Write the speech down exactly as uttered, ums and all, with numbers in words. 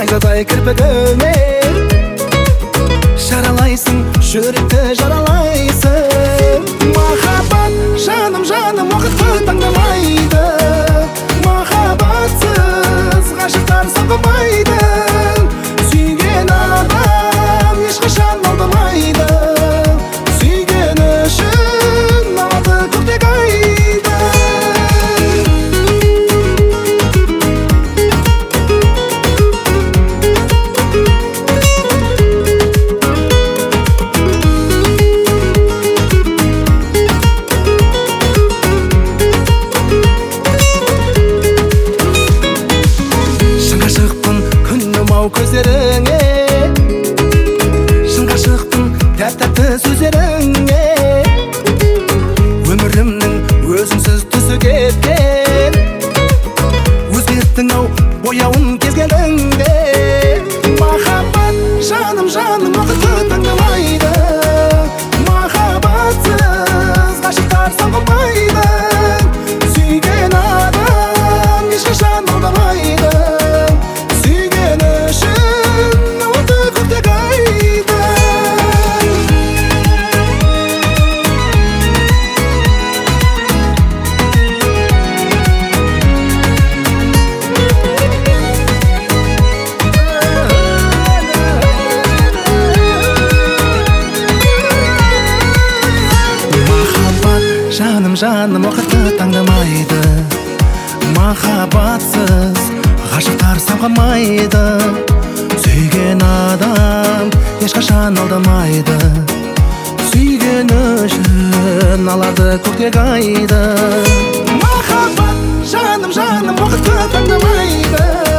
айдадай кірпігіңе жаралайсың, жүректі жаралайсың. Махаббат, жаным, жаным, уақытты таңдамайды. Махаббатсыз ғашықтар соғылмайды. Сүйген адам ешқашан алдамайды. Сүйген үшін алады көктек айды. Көздеріңе шын ғашықпын, тәп-тәтті сөздеріңе. Өмірімнің өзіңсіз түсі кеткен, өзгерттің ау бояуын кезгеніңде. Махаббат, жаным, жаным, уақытты таңдамайды. Махаббатсыз ғашықтар соғылмайды. Сүйген адам ешқашан алдамайды. Жаным, жаным, уақытты таңдамайды. Махаббатсыз ғашықтар самғамайды. Сүйген адам ешқашан алдамайды. Сүйген үшін алады көктек айды. Махаббат, жаным, жаным, уақытты таңдамайды.